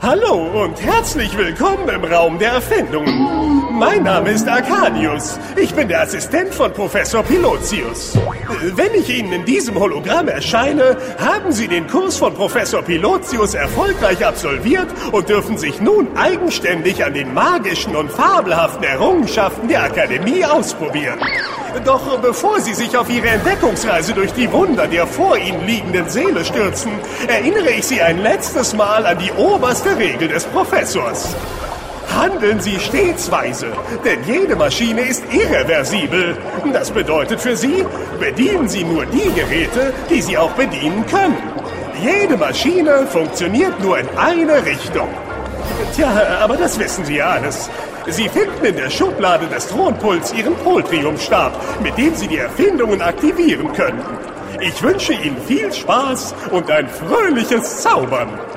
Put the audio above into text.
Hallo und herzlich willkommen im Raum der Erfindungen. Mein Name ist Arcadius. Ich bin der Assistent von Professor Pilotius. Wenn ich Ihnen in diesem Hologramm erscheine, haben Sie den Kurs von Professor Pilotius erfolgreich absolviert und dürfen sich nun eigenständig an den magischen und fabelhaften Errungenschaften der Akademie ausprobieren. Doch bevor Sie sich auf Ihre Entdeckungsreise durch die Wunder der vor Ihnen liegenden Seele stürzen, erinnere ich Sie ein letztes Mal an die oberste Regel des Professors. Handeln Sie stets weise, denn jede Maschine ist irreversibel. Das bedeutet für Sie, bedienen Sie nur die Geräte, die Sie auch bedienen können. Jede Maschine funktioniert nur in eine Richtung. Tja, aber das wissen Sie ja alles. Sie finden in der Schublade des Thronpuls Ihren Poltriumstab, mit dem Sie die Erfindungen aktivieren können. Ich wünsche Ihnen viel Spaß und ein fröhliches Zaubern.